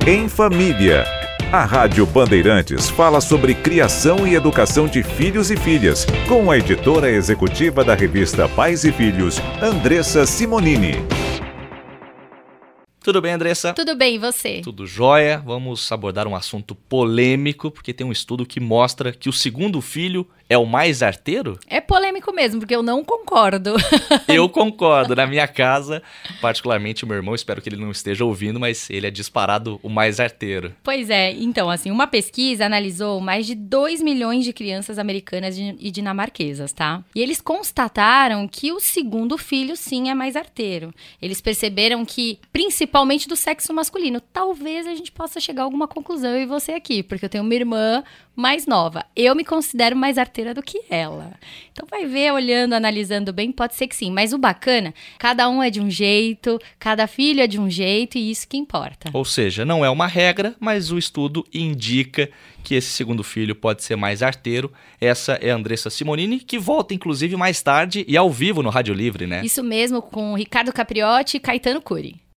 Em Família. A Rádio Bandeirantes fala sobre criação e educação de filhos e filhas, com a editora executiva da revista Pais e Filhos, Andressa Simonini. Tudo bem, Andressa? Tudo bem, e você? Tudo jóia. Vamos abordar um assunto polêmico, porque tem um estudo que mostra que o segundo filho é o mais arteiro? É polêmico mesmo, porque eu não concordo. Eu concordo. Na minha casa, particularmente o meu irmão, espero que ele não esteja ouvindo, mas ele é disparado o mais arteiro. Pois é, então, assim, uma pesquisa analisou mais de 2 milhões de crianças americanas e dinamarquesas, tá? E eles constataram que o segundo filho, sim, é mais arteiro. Eles perceberam que, principalmente do sexo masculino, talvez a gente possa chegar a alguma conclusão, eu e você aqui, porque eu tenho uma irmã mais nova. Eu me considero mais arteira do que ela. Então vai ver, olhando, analisando bem, pode ser que sim. Mas o bacana, cada um é de um jeito, cada filho é de um jeito e isso que importa. Ou seja, não é uma regra, mas o estudo indica que esse segundo filho pode ser mais arteiro. Essa é a Andressa Simonini, que volta inclusive mais tarde e ao vivo no Rádio Livre, né? Isso mesmo, com Ricardo Capriotti e Caetano Curi.